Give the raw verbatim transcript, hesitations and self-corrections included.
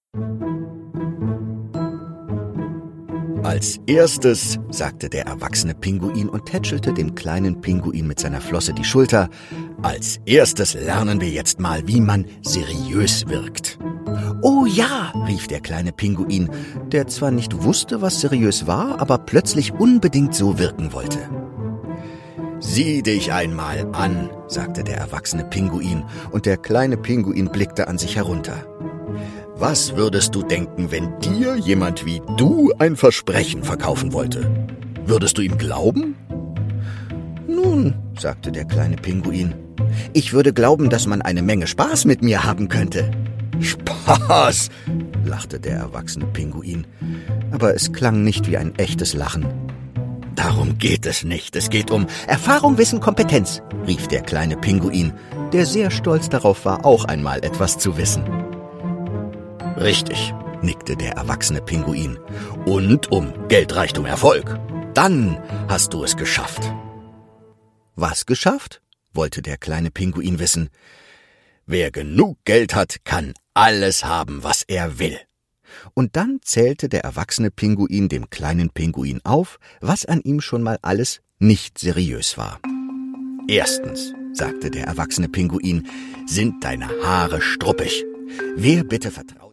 Als erstes, sagte der erwachsene Pinguin und tätschelte dem kleinen Pinguin mit seiner Flosse die Schulter, als erstes lernen wir jetzt mal, wie man seriös wirkt. »Oh ja«, rief der kleine Pinguin, der zwar nicht wusste, was seriös war, aber plötzlich unbedingt so wirken wollte. »Sieh dich einmal an«, sagte der erwachsene Pinguin, und der kleine Pinguin blickte an sich herunter. »Was würdest du denken, wenn dir jemand wie du ein Versprechen verkaufen wollte? Würdest du ihm glauben?« »Nun«, sagte der kleine Pinguin, »ich würde glauben, dass man eine Menge Spaß mit mir haben könnte.« »Spaß«, lachte der erwachsene Pinguin, aber es klang nicht wie ein echtes Lachen. »Darum geht es nicht, es geht um Erfahrung, Wissen, Kompetenz«, rief der kleine Pinguin, der sehr stolz darauf war, auch einmal etwas zu wissen. »Richtig«, nickte der erwachsene Pinguin, »und um Geld, Reichtum, Erfolg. Dann hast du es geschafft.« »Was geschafft?«, wollte der kleine Pinguin wissen. »Wer genug Geld hat, kann alles haben, was er will.« Und dann zählte der erwachsene Pinguin dem kleinen Pinguin auf, was an ihm schon mal alles nicht seriös war. »Erstens«, sagte der erwachsene Pinguin, »sind deine Haare struppig. Wer bitte vertraut